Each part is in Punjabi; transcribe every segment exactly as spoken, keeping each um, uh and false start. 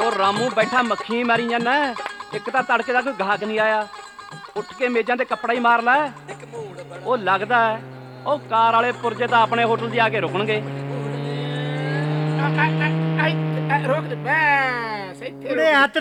ਉਹ ਰਾਮੂ ਬੈਠਾ ਮੱਖੀ ਮਾਰੀ ਜਾਂਦਾ। ਇੱਕ ਤਾਂ ਤੜਕੇ ਦਾ ਕੋਈ ਗਾਹਕ ਨਹੀਂ ਆਇਆ, ਉੱਠ ਕੇ ਮੇਜ਼ਾਂ ਤੇ ਕੱਪੜਾ ਹੀ ਮਾਰ ਲੈ। ਉਹ ਲੱਗਦਾ ਉਹ ਕਾਰ ਵਾਲੇ ਪੁਰਜੇ ਤਾਂ ਆਪਣੇ ਹੋਟਲ 'ਚ ਆ ਕੇ ਰੁਕਣਗੇ। ਰੋਕ ਦੇ ਬਸ ਇੱਥੇ ਉਰੇ ਹੱਥ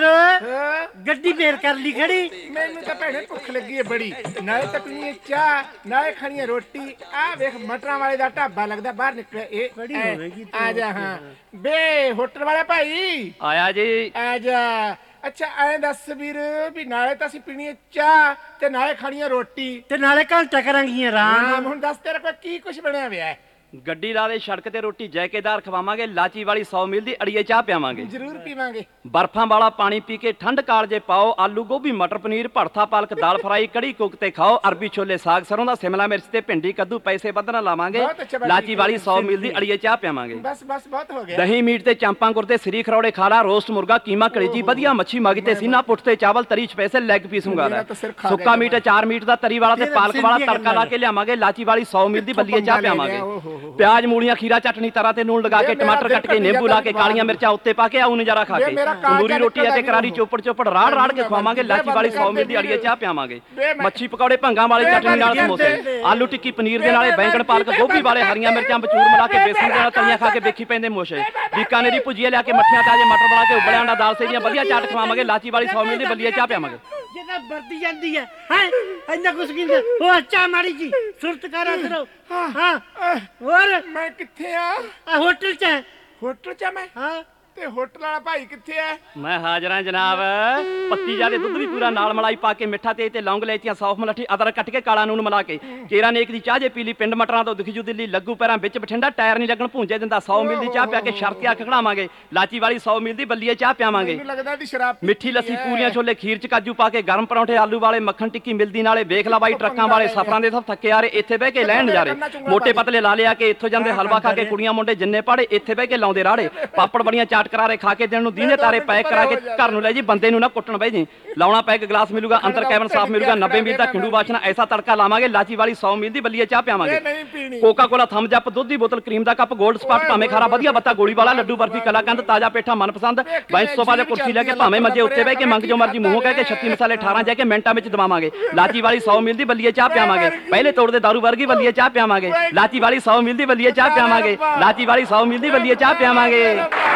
ਗੱਡੀ ਫੇਰ ਕਰ ਲਈ ਖੜੀ। ਮੈਨੂੰ ਤਾਂ ਭੈਣੇ ਭੁੱਖ ਲੱਗੀ ਹੈ ਬੜੀ, ਨਾਲੇ ਤਾਂ ਪੀਣੀ ਚਾਹ ਨਾਲੇ ਖਾਣੀ ਰੋਟੀ। ਆਹ ਵੇਖ ਮਟਰਾਂ ਵਾਲੇ ਦਾ ਢਾਬਾ ਲੱਗਦਾ, ਬਾਹਰ ਨਿਕਲਿਆ ਇਹ ਬੜੀ ਹੋਵੇਗੀ। ਆ ਜਾ। ਹਾਂ ਬੇ ਹੋਟਲ ਵਾਲਾ ਭਾਈ ਆਇਆ ਜੀ। ਆ ਜਾ। ਅੱਛਾ ਐਂ ਦੱਸ ਵੀਰ ਵੀ ਨਾਲੇ ਤਾਂ ਅਸੀਂ ਪੀਣੀ ਚਾਹ ਤੇ ਨਾਲੇ ਖਾਣੀ ਰੋਟੀ ਤੇ ਨਾਲੇ ਘੰਟਾ ਕਰਾਂਗੀਆਂ ਆਰਾਮ। ਹੁਣ ਦੱਸ ਤੇਰੇ ਕੋਲ ਕੀ ਕੁਛ ਬਣਿਆ ਹੋਇਆ? ਗੱਡੀ ਲਾ ਦੇ ਸੜਕ ਤੇ ਰੋਟੀ ਜਾਇਕੇਦਾਰ ਖਵਾਵਾਂਗੇ, ਲਾਚੀ ਵਾਲੀ ਸੌ ਮੀਲ ਦੀ ਅੜੀਏ ਚਾਹ ਪਿਆਵਾਂਗੇ, ਜ਼ਰੂਰ ਪੀਵਾਂਗੇ। ਬਰਫਾਂ ਵਾਲਾ ਪਾਣੀ ਪੀ ਕੇ ਠੰਡ ਕਾਲਜੇ ਪਾਓ, ਆਲੂ ਗੋਭੀ ਮਟਰ ਪਨੀਰ ਭੜਥਾ ਪਾਲਕ ਦਾਲ ਫਰਾਈ ਕੜੀ ਕੁੱਕ ਖਾਓ, ਅਰਬੀ ਛੋਲੇ ਸਾਗ ਸਰੋਂ ਦਾ ਸਿਮਲਾ ਮਿਰਚ ਤੇ ਭਿੰਡੀ ਕੱਦੂ ਪੈਸੇ ਵੱਧਣਾ ਲਾਵਾਂਗੇ, ਲਾਚੀ ਵਾਲੀ ਸੌ ਮੀਲ ਦੀ ਅੜੀਏ ਚਾਹ ਪਿਆਵਾਂਗੇ। ਬਸ ਬਸ ਬਹੁਤ ਹੋ ਗਿਆ। ਦਹੀਂ ਮੀਟ ਤੇ ਚਾਂਪਾਂ ਗੁਰਦੇ ਸਰੀ ਖਰੌੜੇ ਖਾਲਾ, ਰੋਸਟ ਮੁਰਗਾ ਕੀਮਾ ਕਲੇਜੀ ਵਧੀਆ ਮੱਛੀ ਮਗੀ ਤੇ ਸੀਨਾ ਪੁੱਟ ਤੇ ਚਾਵਲ ਤਰੀ ਸਪੈਸ਼ਲ ਲੈਗ ਪੀਸ ਮੰਗਾ ਸੁੱਕਾ ਮੀਟ ਚਾਰ ਮੀਟ ਦਾ ਤਰੀ ਵਾਲਾ ਤੇ ਪਾਲਕ ਵਾਲਾ ਤੜਕਾ ਲਾ ਕੇ ਲਿਆਵਾਂਗੇ, ਲਾਚੀ ਵਾਲੀ ਸੌ ਮੀਲ ਦੀ ਬੱਲੀਏ ਚਾਹ ਪਿਆਵਾਂਗੇ, ਪਿਆਜ਼ ਮੂਲੀਆਂ ਖੀਰਾ ਚਟਨੀ ਤਰਾ ਤੇ ਨੂਣ ਲਗਾ ਕੇ ਟਮਾਟਰ ਕੱਟ ਕੇ ਨਿੰਬੂ ਲਾ ਕੇ ਕਾਲੀਆਂ ਮਿਰਚਾਂ ਉੱਤੇ ਪਾ ਕੇ ਆਉ ਨਜ਼ਾਰਾ ਖਾ ਕੇ, ਤੰਦੂਰੀ ਰੋਟੀ ਅਤੇ ਕਰਾਰੀ ਚੋਪੜ ਚੋਪੜ ਰਾੜ ਰਾੜ ਕੇ ਖਵਾਵਾਂਗੇ, ਲਾਚੀ ਵਾਲੀ ਸੌ ਮੀਲ ਦੀ ਅੜੀਏ ਚਾਹ ਪਿਆਵਾਂਗੇ, ਮੱਛੀ ਪਕੌੜੇ ਭੰਗਾਂ ਵਾਲੇ ਚਟਨੀ ਨਾਲ ਸਮੋਸੇ, ਆਲੂ ਟਿੱਕੀ ਪਨੀਰ ਦੇ ਨਾਲੇ ਬੈਂਗਣ ਪਾਲਕ ਗੋਭੀ ਵਾਲੇ ਹਰੀਆਂ ਮਿਰਚਾਂ ਬਚੂਰ ਮਿਲਾ ਕੇ ਬੇਸਣ ਦੇ ਨਾਲ ਤਲੀਆਂ ਖਾ ਕੇ ਵੇਖੀ ਪੈਂਦੇ ਮੋਸ਼ੇ, ਬੀਕਾਨੇਰੀ ਭੁਜੀਏ ਲਿਆ ਕੇ ਮੱਠੀਆਂ ਤਾਜੇ ਮਟਰ ਬਣਾ ਕੇ ਉਬਲਿਆ ਅੰਡਾ ਦਾਲ ਸੇ ਦੀਆਂ ਵਧੀਆ ਚਾਟ ਖਵਾਵਾਂਗੇ, ਲਾਚੀ ਵਾਲੀ ਸੌ ਮੀਲ ਦੀ ਬੱਲੀਏ ਚਾਹ ਪਿਆਵਾਂਗੇ। ਜਿਹਦਾ ਵਰਦੀ ਜਾਂਦੀ ਹੈ ਹੈ ਇੰਨਾ ਕੁਛ ਕਹਿੰਦੇ ਉਹ ਅੱਛਾ ਮਾੜੀ ਜੀ ਸੁਰਤ ਕਰਾ ਕਰੋ। ਹਾਂ ਹੋਰ ਮੈਂ ਕਿੱਥੇ ਆ? ਆ ਹੋਟਲ ਚ ਹੈ। ਹੋਟਲ ਚ ਮੈਂ? ਹਾਂ ਤੇ ਹੋਟਲ ਵਾਲਾ ਭਾਈ ਕਿੱਥੇ ਆ? ਮੈਂ ਹਾਜ਼ਰ ਹਾਂ ਜਨਾਬ। ਪੱਤੀ ਜਾਦੇ ਦੁੱਧ ਵੀ ਪੂਰਾ ਨਾਲ ਮਲਾਈ ਪਾ ਕੇ ਮਿੱਠਾ ਤੇਜ ਤੇ ਲੌਂਗ ਲੈਚੀਆਂ ਸੌਫ ਮਲੱਠੀ ਅਦਰਕ ਕੱਟ ਕੇ ਕਾਲਾ ਨੂਨ ਮਿਲਾ ਕੇ ਕੇਰਾ ਨੇਕ ਦੀ ਚਾਹ ਜੇ ਪੀਲੀ ਪਿੰਡ ਮਟਰਾਂ ਤੋਂ ਦਿਖਜੂ ਦਿੱਲੀ ਲੱਗੂ ਪੈਰਾਂ ਵਿੱਚ ਬਠਿੰਡਾ ਟਾਇਰ ਨਹੀਂ ਲੱਗਣ ਭੂੰਜੇ ਦਿੰਦਾ ਸੌ ਮੀਲ ਦੀ ਚਾਹ ਪਿਆ ਕੇ ਸ਼ਰਤ ਆ ਖੜਾਵਾਂਗੇ, ਲਾਚੀ ਵਾਲੀ ਸੌ ਮੀਲ ਦੀ ਬੱਲੀਏ ਚਾਹ ਪਿਆਵਾਂਗੇ, ਮੈਨੂੰ ਲੱਗਦਾ ਦੀ ਸ਼ਰਾਬ ਮਿੱਠੀ ਲੱਸੀ ਪੂਰੀਆਂ ਛੋਲੇ ਖੀਰ ਚ ਕਾਜੂ ਪਾ ਕੇ ਗਰਮ ਪਰੌਂਠੇ ਆਲੂ ਵਾਲੇ ਮੱਖਣ ਟਿੱਕੀ ਮਿਲਦੀ ਨਾਲੇ ਵੇਖ ਲਾ ਬਾਈ ਟਰੱਕਾਂ ਵਾਲੇ ਸਫਰਾਂ ਦੇ ਸਭ ਥੱਕੇ ਆ ਰਹੇ ਇੱਥੇ ਬਹਿ ਕੇ ਲੈਣ ਨਜ਼ਾਰੇ, ਮੋਟੇ ਪਤਲੇ ਲਾ ਲਿਆ ਕੇ ਇੱਥੋਂ ਜਾਂਦੇ ਹਲਵਾ ਖਾ ਕੇ ਕੁੜੀਆਂ ਮੁੰਡੇ ਜਿੰਨੇ ਪਾੜੇ ਇੱਥੇ ਬਹਿ ਕੇ ਲਾਉਂਦੇ ਰਾੜੇ, ਪਾਪੜ ਬੜੀਆਂ ਚਾਟ ਕਰਾਰੇ ਖਾ ਕੇ ਦੀਨੇ ਤਾਰੇ ਪੈਕ ਕਰਾ ਕੇ ਘਰ ਨੂੰ ਲੈ ਜੀ, ਬੰਦੇ ਨੂੰ ਨਾ ਕੁੱਟਣ ਬਈ ਜੀ, ਲਾਉਣਾ ਪੈਕ ਗਲਾਸ ਮਿਲੂਗਾ ਅੰਦਰ ਕੈਬਨ ਸਾਫ ਮਿਲੂਗਾ, ਨੱਬੇ ਮੀਲ ਦਾ ਖਿੰਡੂ ਬਾਸ਼ਨਾ ਐਸਾ ਤੜਕਾ ਲਾਵਾਂਗੇ, ਲਾਚੀ ਵਾਲੀ ਸੌ ਮੀਲ ਦੀ ਬੱਲੀਏ ਚਾਹ ਪਿਆਵਾਂਗੇ, ਕੋਕਾ ਕੋਲਾ ਥੰਮਸ ਅਪ ਦੁੱਧ ਦੀ ਬੋਤਲ ਕਰੀਮ ਦਾ ਕੱਪ ਗੋਲਡ ਸਪਾਟ ਭਾਵੇਂ ਖਾਰਾ ਵਧੀਆ ਬੱਤਾ ਗੋਲੀ ਵਾਲਾ ਲੱਡੂ ਬਰਫੀ ਕਲਾਕੰਦ ਤਾਜ਼ਾ ਪੇਠਾ ਮਨਪਸੰਦ ਬਾਈ ਸੌ ਵਾਲੇ ਕੁਰਸੀ ਲੈ ਕੇ ਭਾਵੇਂ ਮੰਜੇ ਉੱਤੇ ਬਹਿ ਕੇ ਮੰਗ ਜੋ ਮਰਜੀ ਮੂੰਹੋਂ ਕਹਿ ਕੇ ਛੱਤੀ ਮਸਾਲੇ ਅਠਾਰਾਂ ਜਾ ਕੇ ਮਿੰਟਾਂ ਵਿੱਚ ਦਵਾਵਾਂਗੇ, ਲਾਚੀ ਵਾਲੀ ਸੌ ਮੀਲ ਦੀ ਬੱਲੀਏ ਚਾਹ ਪਿਆਵਾਂਗੇ, ਪਹਿਲੇ ਤੋੜ ਦੇ ਦਾਰੂ ਵਰਗੀ ਬੱਲੀਏ ਚਾਹ ਪਿਆਵਾਂਗੇ, ਲਾਚੀ ਵਾਲੀ ਸੌ ਮੀਲ ਦੀ ਬੱਲੀਏ ਚਾਹ ਪਿਆਵਾਂਗੇ, ਲਾਚੀ ਵਾਲੀ ਸੌ ਮੀਲ ਦੀ ਬੱਲੀਏ ਚਾਹ ਪਿਆਵਾਂਗੇ।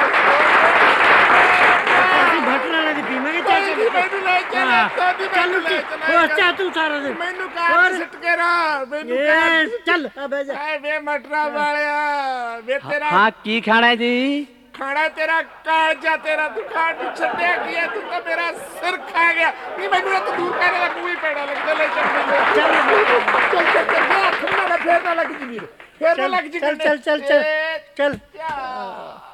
ਚੱਲ ਤੂੰ ਸਾਰਾ ਦਿਨ ਮੈਨੂੰ ਕਾਰ ਸਿੱਟ ਕੇ ਰਾ ਮੈਨੂੰ ਚੱਲ ਬਹਿ ਜਾ। ਐ ਵੇ ਮਟਰਾ ਵਾਲਿਆ ਵੇ ਤੇਰਾ ਹਾਂ ਕੀ ਖਾਣਾ ਜੀ? ਖਾਣਾ ਤੇਰਾ ਕਾਲਜਾ ਤੇਰਾ ਦੁਕਾਨ ਨੂੰ ਛੱਡਿਆ ਗਿਆ, ਤੂੰ ਤਾਂ ਮੇਰਾ ਸਿਰ ਖਾ ਗਿਆ ਨਹੀਂ, ਮੈਨੂੰ ਇਹ ਦੂਰ ਕਰਨੇ ਦਾ ਕੋਈ ਪੈੜਾ ਲੱਗਦਾ ਲੈ ਚੱਲ ਚੱਲ ਚੱਲ ਚੱਲ ਚੱਲ ਫੇਰ ਨਾ ਲੱਗ ਜੀ ਵੀਰ, ਫੇਰ ਨਾ ਲੱਗ ਜੀ, ਚੱਲ ਚੱਲ ਚੱਲ ਚੱਲ ਚੱਲ